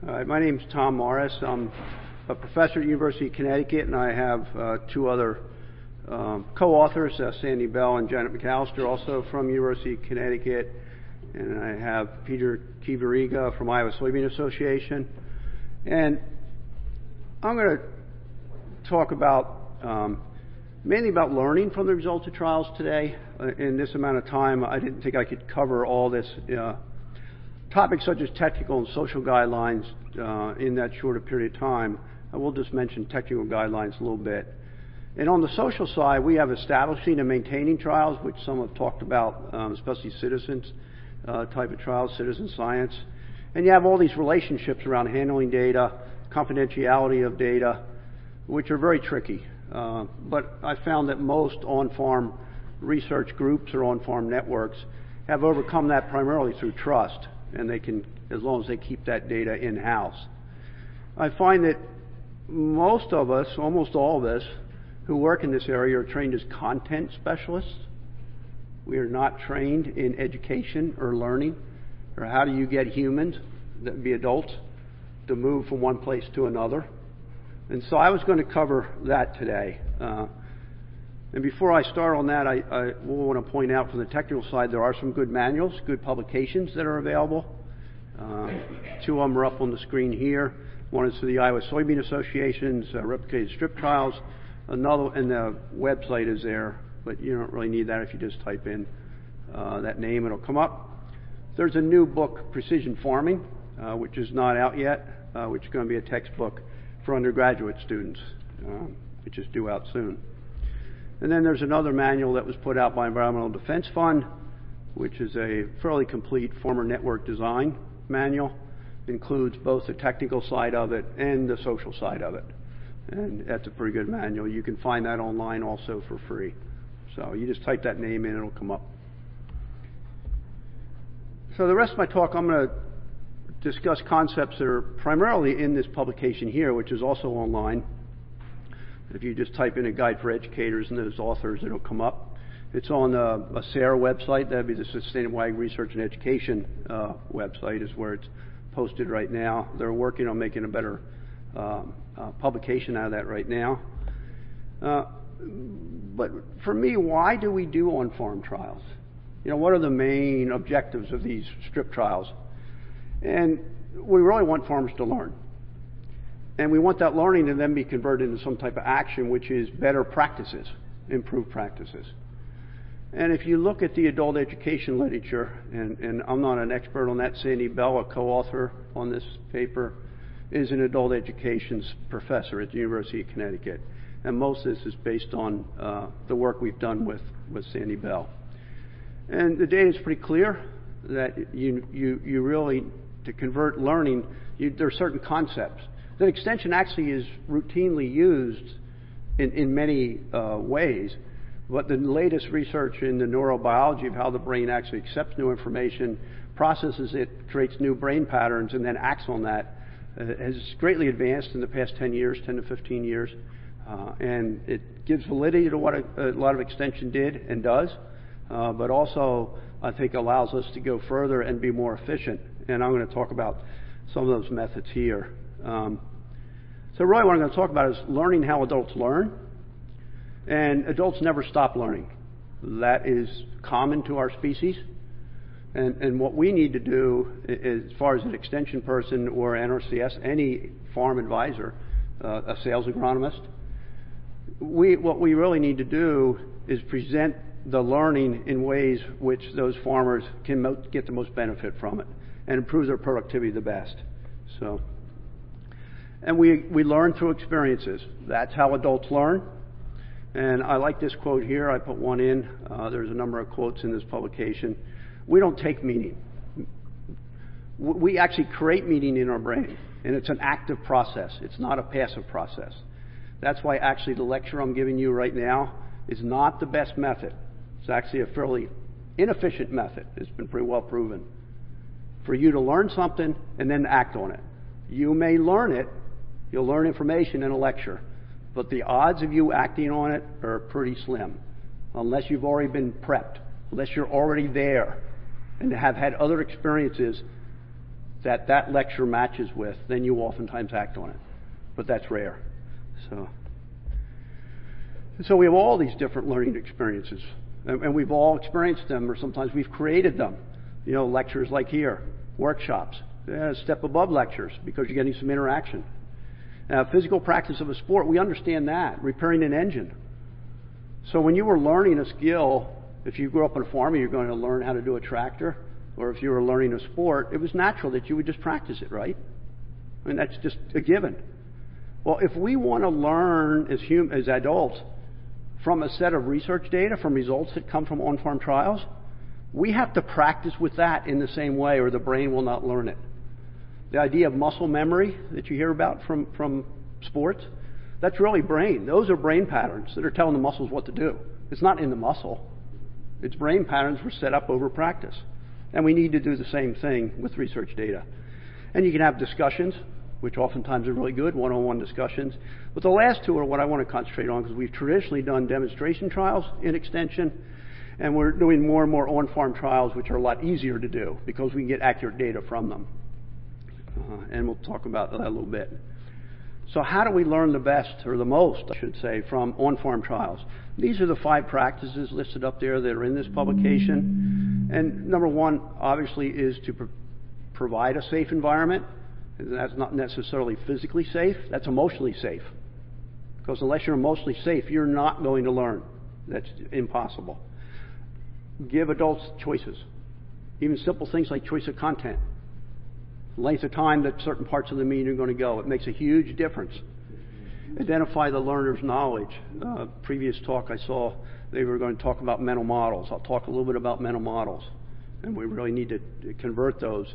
My name's Tom Morris. I'm a professor at University of Connecticut, and I have two other co-authors, Sandy Bell and Janet McAllister, also from University of Connecticut. And I have Peter Kivariga from Iowa Soybean Association. And I'm going to talk about mainly about learning from the results of trials today. In this amount of time, I didn't think I could cover all this topics such as technical and social guidelines in that shorter period of time. I will just mention technical guidelines a little bit. And on the social side, we have establishing and maintaining trials, which some have talked about, especially citizens type of trials, citizen science. And you have all these relationships around handling data, confidentiality of data, which are very tricky. But I found that most on-farm research groups or on-farm networks have overcome that primarily through trust, and they can, as long as they keep that data in-house. I find that most of us, almost all of us, who work in this area are trained as content specialists. We are not trained in education or learning, or how do you get humans, that be adults, to move from one place to another. And so I was going to cover that today. And before I start on that, I want to point out from the technical side, there are some good manuals, good publications that are available. Two of them are up on the screen here. One is for the Iowa Soybean Association's replicated strip trials. Another, and the website is there, but you don't really need that. If you just type in that name, it'll come up. There's a new book, Precision Farming, which is not out yet, which is going to be a textbook for undergraduate students, which is due out soon. And then there's another manual that was put out by Environmental Defense Fund, which is a fairly complete farmer network design manual. Includes both the technical side of it and the social side of it. And that's a pretty good manual. You can find that online also for free. So you just type that name in, it'll come up. So the rest of my talk, I'm going to discuss concepts that are primarily in this publication here, which is also online. If you just type in a guide for educators and those authors, it'll come up. It's on a SARE website. That'd be the Sustainable Ag Research and Education website is where it's posted right now. They're working on making a better publication out of that right now. But for me, why do we do on-farm trials? You know, what are the main objectives of these strip trials? And we really want farmers to learn. And we want that learning to then be converted into some type of action, which is better practices, improved practices. And if you look at the adult education literature, and I'm not an expert on that, Sandy Bell, a co-author on this paper, is an adult education professor at the University of Connecticut. And most of this is based on the work we've done with Sandy Bell. And the data is pretty clear that you really, to convert learning, there are certain concepts. That extension actually is routinely used in many ways, but the latest research in the neurobiology of how the brain actually accepts new information, processes it, creates new brain patterns, and then acts on that, has greatly advanced in the past 10 years, 10 to 15 years. And it gives validity to what a lot of extension did and does, but also I think allows us to go further and be more efficient. And I'm going to talk about some of those methods here. So really what I'm going to talk about is learning how adults learn. And adults never stop learning. That is common to our species. And what we need to do, as far as an extension person or NRCS, any farm advisor, a sales agronomist, what we really need to do is present the learning in ways which those farmers can get the most benefit from it and improve their productivity the best. So, and we learn through experiences. That's how adults learn. And I like this quote here. I put one in. There's a number of quotes in this publication. We don't take meaning. We actually create meaning in our brain. And it's an active process. It's not a passive process. That's why actually the lecture I'm giving you right now is not the best method. It's actually a fairly inefficient method. It's been pretty well proven. For you to learn something and then act on it. You may learn it. You'll learn information in a lecture. But the odds of you acting on it are pretty slim. Unless you've already been prepped. Unless you're already there and have had other experiences that that lecture matches with, then you oftentimes act on it. But that's rare. So we have all these different learning experiences, and we've all experienced them, or sometimes we've created them. Lectures like here, workshops, a step above lectures because you're getting some interaction. Physical practice of a sport, we understand that. Repairing an engine. So when you were learning a skill, if you grew up on a farm and you're going to learn how to do a tractor, or if you were learning a sport, it was natural that you would just practice it, right? I mean, that's just a given. Well, if we want to learn as adults from a set of research data, from results that come from on-farm trials, we have to practice with that in the same way, or the brain will not learn it. The idea of muscle memory that you hear about from sports, that's really brain. Those are brain patterns that are telling the muscles what to do. It's not in the muscle. It's brain patterns were set up over practice. And we need to do the same thing with research data. And you can have discussions, which oftentimes are really good, one-on-one discussions. But the last two are what I want to concentrate on, because we've traditionally done demonstration trials in extension, and we're doing more and more on-farm trials, which are a lot easier to do because we can get accurate data from them. And we'll talk about that a little bit. So how do we learn the best, or the most, I should say, from on-farm trials? These are the 5 practices listed up there that are in this publication. And number one, obviously, is to provide a safe environment. That's not necessarily physically safe. That's emotionally safe. Because unless you're emotionally safe, you're not going to learn. That's impossible. Give adults choices. Even simple things like choice of content. Length of time that certain parts of the meeting are going to go. It makes a huge difference. Identify the learner's knowledge. Previous talk I saw, they were going to talk about mental models. I'll talk a little bit about mental models. And we really need to convert those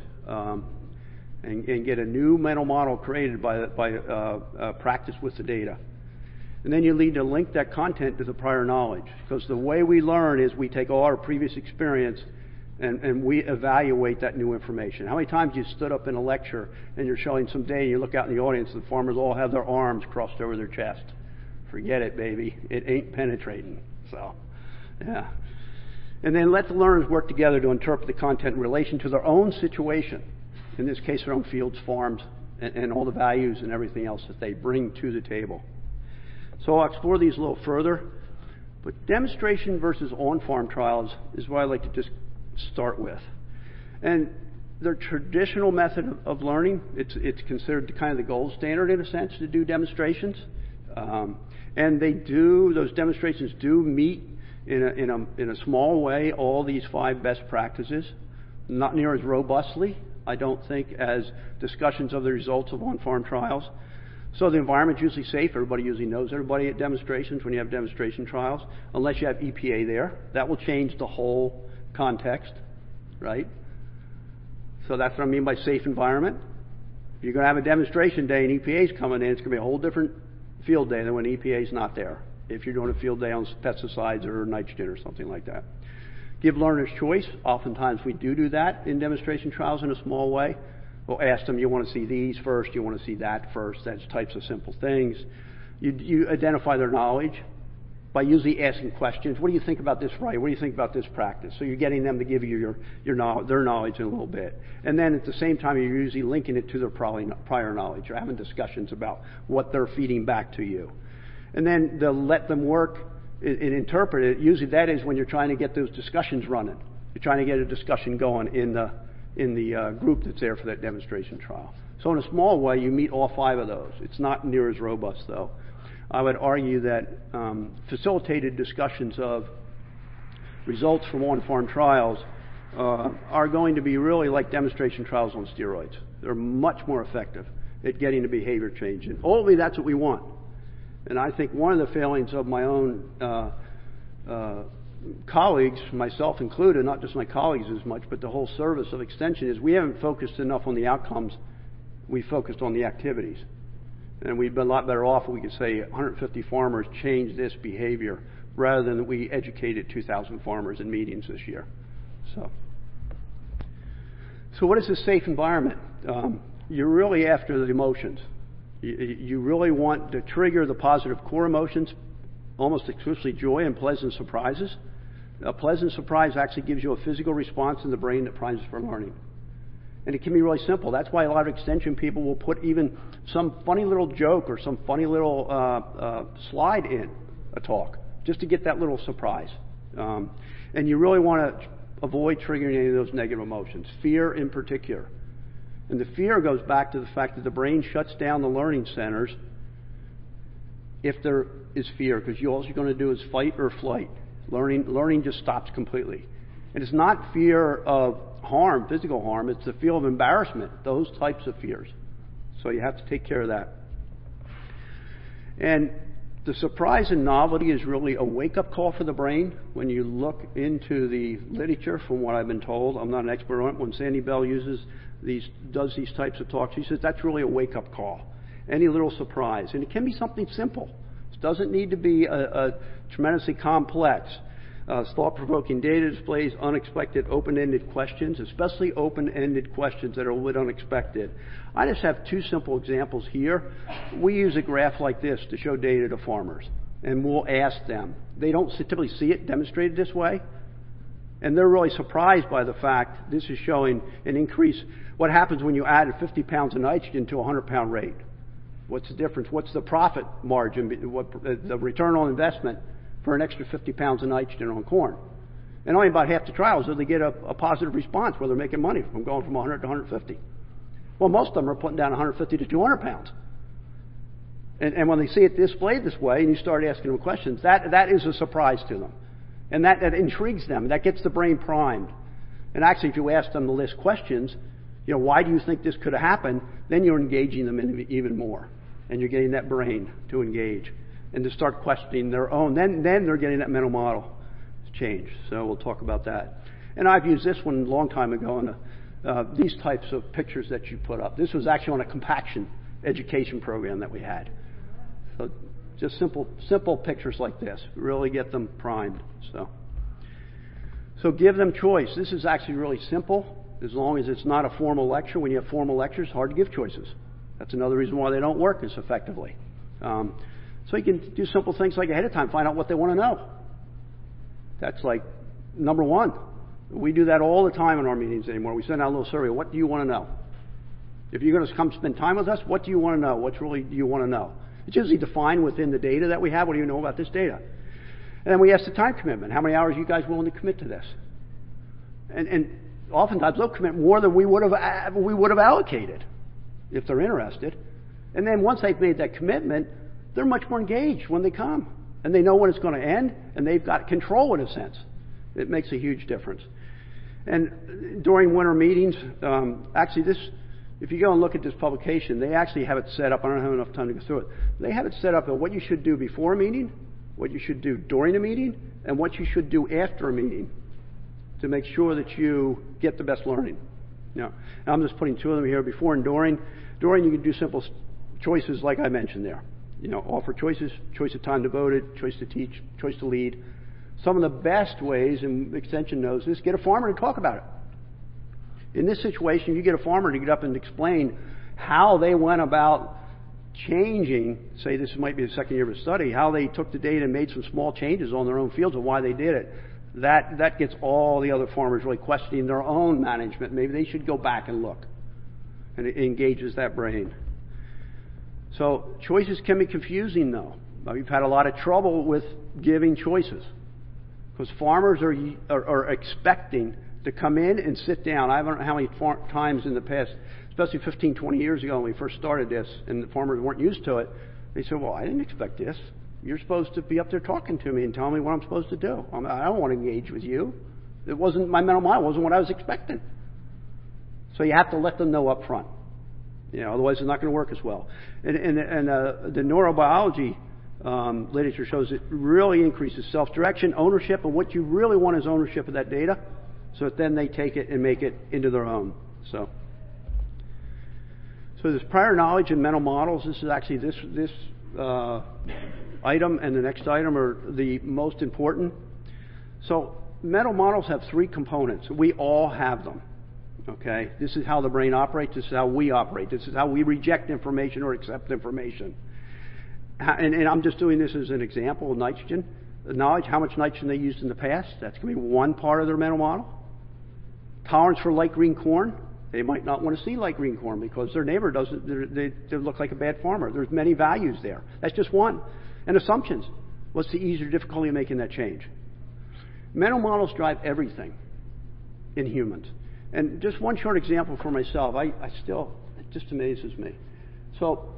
and get a new mental model created by practice with the data. And then you need to link that content to the prior knowledge. Because the way we learn is we take all our previous experience and we evaluate that new information. How many times you stood up in a lecture and you're showing some data, you look out in the audience, the farmers all have their arms crossed over their chest. Forget it, baby. It ain't penetrating. So, yeah. And then let the learners work together to interpret the content in relation to their own situation. In this case, their own fields, farms, and all the values and everything else that they bring to the table. So I'll explore these a little further. But demonstration versus on-farm trials is what I like to just start with. And their traditional method of learning, it's considered kind of the gold standard in a sense to do demonstrations. And those demonstrations do meet in a small way all these 5 best practices, not near as robustly, I don't think, as discussions of the results of on-farm trials. So the environment's usually safe. Everybody usually knows everybody at demonstrations when you have demonstration trials, unless you have EPA there. That will change the whole context, right? So that's what I mean by safe environment. If you're going to have a demonstration day and EPA's coming in, it's going to be a whole different field day than when EPA's not there, if you're doing a field day on pesticides or nitrogen or something like that. Give learners choice. Oftentimes we do that in demonstration trials in a small way. We'll ask them, you want to see these first, you want to see that first, that's types of simple things. You identify their knowledge by usually asking questions. What do you think about this right? What do you think about this practice? So you're getting them to give you their knowledge in a little bit. And then at the same time, you're usually linking it to their prior knowledge. You're having discussions about what they're feeding back to you. And then they'll let them work and interpret it. Usually that is when you're trying to get those discussions running. You're trying to get a discussion going in the group that's there for that demonstration trial. So in a small way, you meet all 5 of those. It's not near as robust, though. I would argue that facilitated discussions of results from on-farm trials are going to be really like demonstration trials on steroids. They're much more effective at getting the behavior change. And ultimately, that's what we want. And I think one of the failings of my own colleagues, myself included, not just my colleagues as much, but the whole service of extension, is we haven't focused enough on the outcomes. We focused on the activities. And we'd been a lot better off if we could say 150 farmers changed this behavior rather than we educated 2,000 farmers in meetings this year. So what is a safe environment? You're really after the emotions. You really want to trigger the positive core emotions, almost exclusively joy and pleasant surprises. A pleasant surprise actually gives you a physical response in the brain that primes for learning. And it can be really simple. That's why a lot of extension people will put even some funny little joke or some funny little slide in a talk, just to get that little surprise. And you really want to avoid triggering any of those negative emotions, fear in particular. And the fear goes back to the fact that the brain shuts down the learning centers if there is fear, because all you're going to do is fight or flight. Learning just stops completely. And it's not fear of harm, physical harm, it's the fear of embarrassment, those types of fears. So you have to take care of that. And the surprise and novelty is really a wake-up call for the brain. When you look into the literature, from what I've been told, I'm not an expert on it, when Sandy Bell does these types of talks, she says that's really a wake-up call. Any little surprise. And it can be something simple. It doesn't need to be a tremendously complex. Thought-provoking data displays unexpected open-ended questions, especially open-ended questions that are a little bit unexpected. I just have two simple examples here. We use a graph like this to show data to farmers, and we'll ask them. They don't typically see it demonstrated this way, and they're really surprised by the fact this is showing an increase. What happens when you add 50 pounds of nitrogen to a 100-pound rate? What's the difference? What's the profit margin, the return on investment for an extra 50 pounds of nitrogen on corn? And only about half the trials do they get a positive response where they're making money from going from 100 to 150. Well, most of them are putting down 150 to 200 pounds. And when they see it displayed this way and you start asking them questions, that is a surprise to them. And that intrigues them. That gets the brain primed. And actually, if you ask them to list questions, why do you think this could have happened? Then you're engaging them in even more. And you're getting that brain to engage and to start questioning their own. Then they're getting that mental model change. So we'll talk about that. And I've used this one a long time ago in these types of pictures that you put up. This was actually on a compaction education program that we had. So just simple pictures like this really get them primed. So give them choice. This is actually really simple, as long as it's not a formal lecture. When you have formal lectures, it's hard to give choices. That's another reason why they don't work as effectively. So you can do simple things like ahead of time, find out what they want to know. That's like number one. We do that all the time in our meetings anymore. We send out a little survey. What do you want to know? If you're going to come spend time with us, what do you want to know? What really do you want to know? It's usually defined within the data that we have. What do you know about this data? And then we ask the time commitment. How many hours are you guys willing to commit to this? And oftentimes they'll commit more than we would have allocated if they're interested. And then once they've made that commitment, they're much more engaged when they come. And they know when it's going to end, and they've got control in a sense. It makes a huge difference. And during winter meetings, actually if you go and look at this publication, they actually have it set up. I don't have enough time to go through it. They have it set up at what you should do before a meeting, what you should do during a meeting, and what you should do after a meeting to make sure that you get the best learning. Now, I'm just putting two of them here, before and during. During, you can do simple choices like I mentioned there. Offer choices, choice of time devoted, choice to teach, choice to lead. Some of the best ways, and Extension knows this, get a farmer to talk about it. In this situation, you get a farmer to get up and explain how they went about changing, say this might be the second year of a study, how they took the data and made some small changes on their own fields and why they did it. That gets all the other farmers really questioning their own management. Maybe they should go back and look. And it engages that brain. So choices can be confusing, though. We've had a lot of trouble with giving choices because farmers are expecting to come in and sit down. I don't know how many times in the past, especially 15, 20 years ago when we first started this and the farmers weren't used to it, they said, well, I didn't expect this. You're supposed to be up there talking to me and telling me what I'm supposed to do. I don't want to engage with you. It wasn't my mental model. It wasn't what I was expecting. So you have to let them know up front. Otherwise it's not going to work as well. And the neurobiology literature shows it really increases self-direction, ownership, and what you really want is ownership of that data, so that then they take it and make it into their own. So there's prior knowledge and mental models. This is actually this item and the next item are the most important. So mental models have three components. We all have them. Okay, this is how the brain operates. This is how we operate. This is how we reject information or accept information. And I'm just doing this as an example of nitrogen. Knowledge, how much nitrogen they used in the past. That's going to be one part of their mental model. Tolerance for light green corn. They might not want to see light green corn because their neighbor doesn't, they look like a bad farmer. There's many values there. That's just one. And assumptions. What's the ease or difficulty of making that change? Mental models drive everything in humans. And just one short example for myself, it just amazes me. So,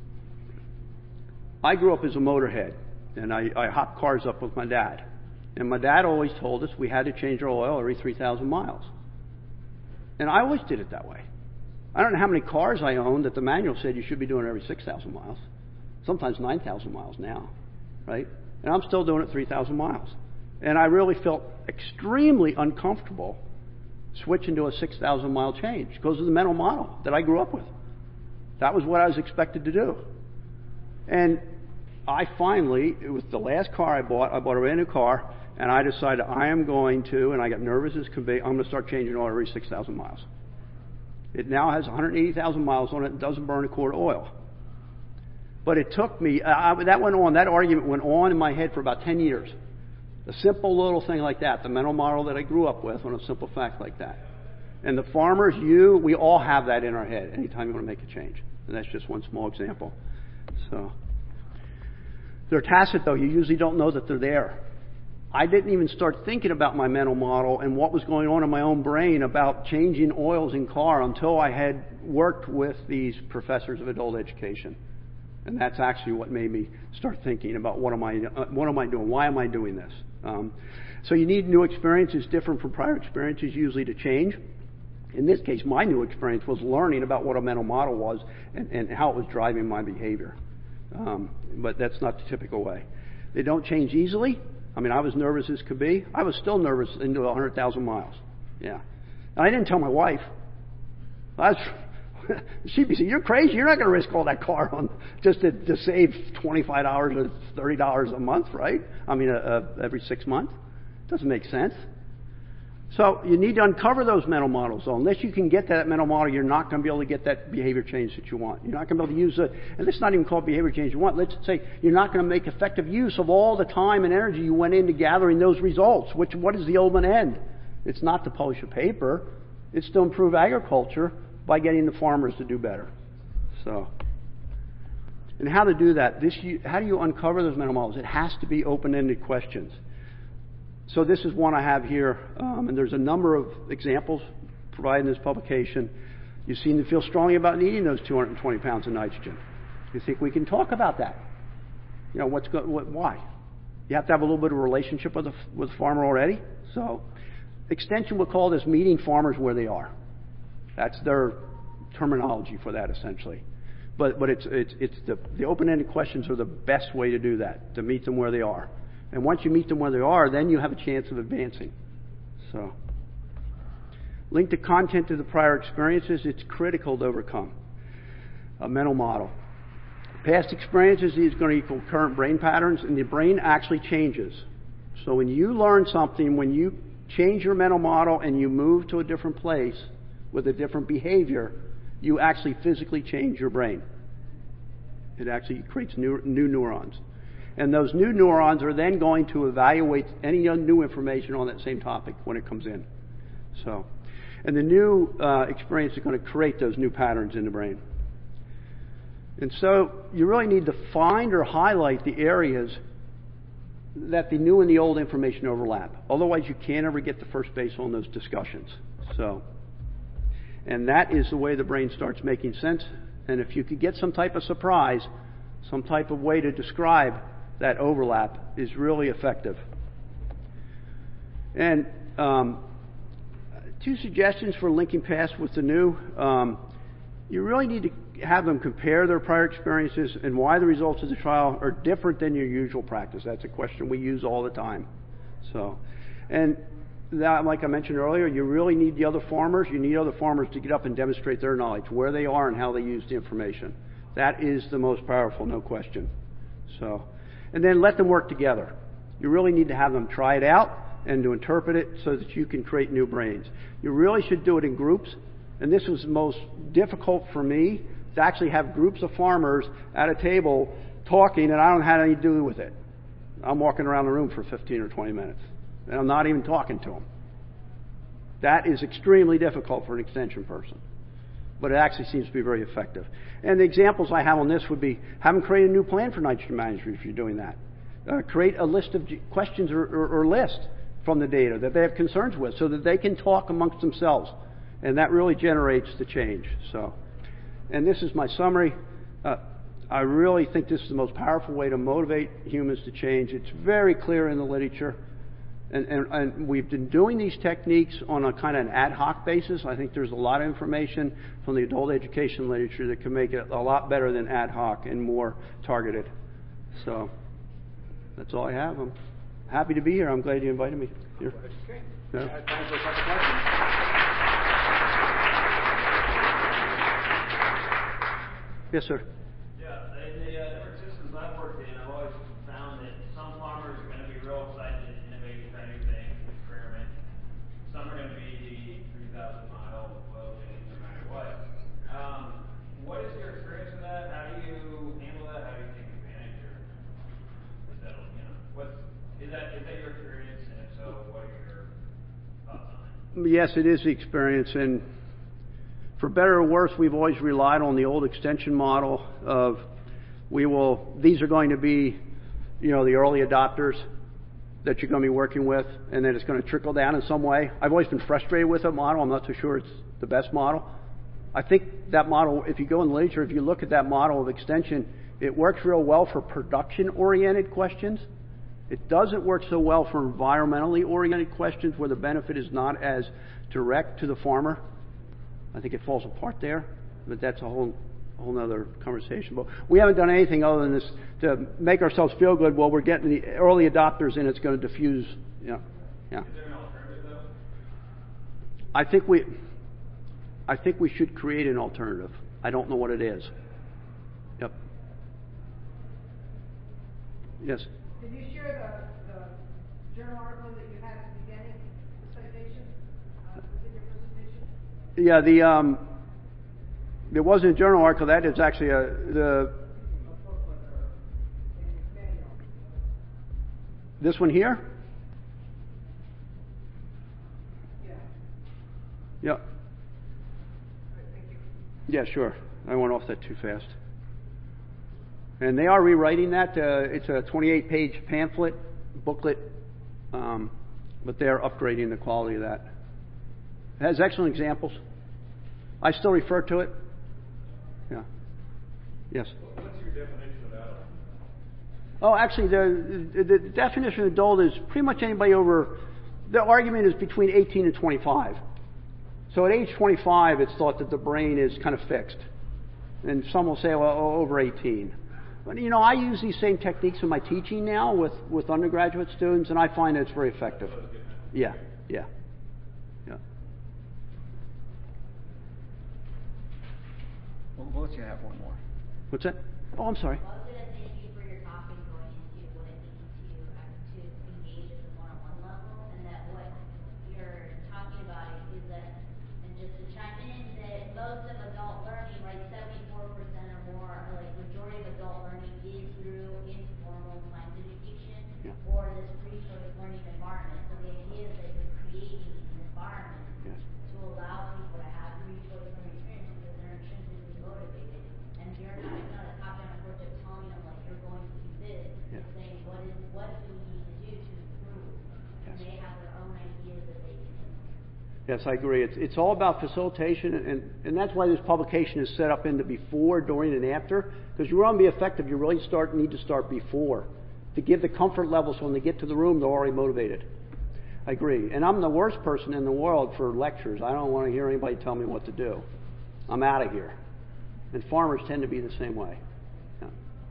I grew up as a motorhead, and I hopped cars up with my dad. And my dad always told us we had to change our oil every 3,000 miles. And I always did it that way. I don't know how many cars I owned that the manual said you should be doing it every 6,000 miles. Sometimes 9,000 miles now, right? And I'm still doing it 3,000 miles. And I really felt extremely uncomfortable switching to a 6,000 mile change because of the mental model that I grew up with. That was what I was expected to do. And I finally, it was the last car I bought a brand new car, and I decided I am going to, and I got nervous as could be, I'm going to start changing oil every 6,000 miles. It now has 180,000 miles on it and doesn't burn a quart of oil. But it took me, that argument went on in my head for about 10 years. A simple little thing like that, the mental model that I grew up with on a simple fact like that. And the farmers, we all have that in our head anytime you want to make a change. And that's just one small example. So, they're tacit though. You usually don't know that they're there. I didn't even start thinking about my mental model and what was going on in my own brain about changing oils in car until I had worked with these professors of adult education. And that's actually what made me start thinking about what am I doing? Why am I doing this? So you need new experiences different from prior experiences usually to change. In this case, my new experience was learning about what a mental model was and how it was driving my behavior. But that's not the typical way. They don't change easily. I mean, I was nervous as could be. I was still nervous into 100,000 miles. Yeah. And I didn't tell my wife. She'd be saying, "You're crazy. You're not going to risk all that car on just to save $25 or $30 a month, right? I mean, every 6 months. Doesn't make sense." So you need to uncover those mental models. So unless you can get that mental model, you're not going to be able to get that behavior change that you want. You're not going to be able to use it. And it's not even called behavior change you want. Let's say you're not going to make effective use of all the time and energy you went into gathering those results. What is the ultimate end? It's not to publish a paper. It's to improve agriculture by getting the farmers to do better. So, and how to do that? How do you uncover those mental models? It has to be open-ended questions. So this is one I have here, and there's a number of examples provided in this publication. You seem to feel strongly about needing those 220 pounds of nitrogen. You think we can talk about that? You know, why? You have to have a little bit of a relationship with the farmer already. So, Extension would call this meeting farmers where they are. That's their terminology for that, essentially. But it's the open-ended questions are the best way to do that, to meet them where they are. And once you meet them where they are, then you have a chance of advancing. So, link the content to the prior experiences. It's critical to overcome a mental model. Past experiences is going to equal current brain patterns, and the brain actually changes. So when you learn something, when you change your mental model and you move to a different place with a different behavior, you actually physically change your brain. It actually creates new neurons. And those new neurons are then going to evaluate any new information on that same topic when it comes in. So, and the new experience is going to create those new patterns in the brain. And so you really need to find or highlight the areas that the new and the old information overlap. Otherwise, you can't ever get to first base on those discussions. So, and that is the way the brain starts making sense. And if you could get some type of surprise, some type of way to describe that overlap is really effective. And two suggestions for linking past with the new. You really need to have them compare their prior experiences and why the results of the trial are different than your usual practice. That's a question we use all the time. So, and that, like I mentioned earlier, you really need the other farmers. You need other farmers to get up and demonstrate their knowledge, where they are and how they use the information. That is the most powerful, no question. So, and then let them work together. You really need to have them try it out and to interpret it so that you can create new brains. You really should do it in groups. And this was most difficult for me, to actually have groups of farmers at a table talking, and I don't have anything to do with it. I'm walking around the room for 15 or 20 minutes, and I'm not even talking to them. That is extremely difficult for an extension person, but it actually seems to be very effective. And the examples I have on this would be have them create a new plan for nitrogen management if you're doing that. Create a list of questions or list from the data that they have concerns with so that they can talk amongst themselves. And that really generates the change. So, and this is my summary. I really think this is the most powerful way to motivate humans to change. It's very clear in the literature. And we've been doing these techniques on a kind of an ad hoc basis. I think there's a lot of information from the adult education literature that can make it a lot better than ad hoc and more targeted. So that's all I have. I'm happy to be here. I'm glad you invited me here. Okay. Yeah. Time for a couple questions. Yes, sir. Yeah, in the different systems I've worked in, I've always found that some farmers are going to be real excited to innovate and try new things, experiment. Some are going to be the 3,000-mile oil change no matter what. What is your experience with that? How do you handle that? How do you take advantage or settle? Is that your experience? And if so, what are your thoughts on it? Yes, it is the experience, and for better or worse, we've always relied on the old extension model of these are going to be, the early adopters that you're going to be working with, and then it's going to trickle down in some way. I've always been frustrated with that model. I'm not so sure it's the best model. I think that model, if you go in the literature, if you look at that model of extension, it works real well for production-oriented questions. It doesn't work so well for environmentally oriented questions where the benefit is not as direct to the farmer. I think it falls apart there, but that's a whole nother conversation. But we haven't done anything other than this to make ourselves feel good. Well, we're getting the early adopters, and it's going to diffuse. Yeah. Is there an alternative though? I think we should create an alternative. I don't know what it is. Yep. Yes. Did you share the journal article that you had at the beginning, the citation? Was it your presentation? Yeah, there wasn't a journal article. That is actually this one here? Yeah. Yeah. Thank you. Yeah, sure. I went off that too fast. And they are rewriting that. It's a 28-page pamphlet, booklet, but they're upgrading the quality of that. It has excellent examples. I still refer to it. Yeah. Yes. What's your definition of adult? Oh, actually, the definition of adult is pretty much anybody over. The argument is between 18 and 25. So at age 25, it's thought that the brain is kind of fixed, and some will say, well, over 18. But I use these same techniques in my teaching now with undergraduate students, and I find that it's very effective. Yeah. Well, let's have one more. What's that? Oh, I'm sorry. Well, I was going to thank you for your talk and going into what it means to engage at the one-on-one level, and that what you're talking about is that, and just to chime in, that most of adult learning, like 74% or more, or like majority of adult learning is through informal science education or this free choice learning environment. So the idea is that you're creating an environment to allow people to have free choice learning experiences because they're intrinsically motivated. And you're not a top-down approach of telling them like you're going to do this. You're saying what do we need to do to improve? And they have their own ideas that they can implement. Yes, I agree. It's all about facilitation, and that's why this publication is set up into before, during, and after. Because you want to be effective, you really need to start before to give the comfort level so when they get to the room, they're already motivated. I agree. And I'm the worst person in the world for lectures. I don't want to hear anybody tell me what to do. I'm out of here. And farmers tend to be the same way. Yeah.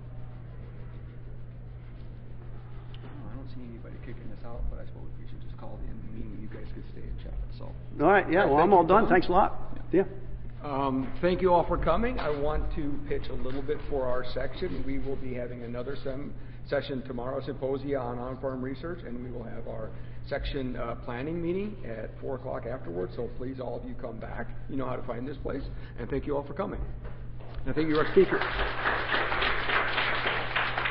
I don't see anybody kicking this out, but I suppose we should just call the end of the meeting. You guys could stay and chat. So. All right. Yeah. Well, I'm all done. Thanks a lot. Yeah. Thank you all for coming. I want to pitch a little bit for our section. We will be having another session tomorrow, symposia on farm research, and we will have our section planning meeting at 4 o'clock afterwards. So please, all of you come back. You know how to find this place. And thank you all for coming. And thank you, our speakers.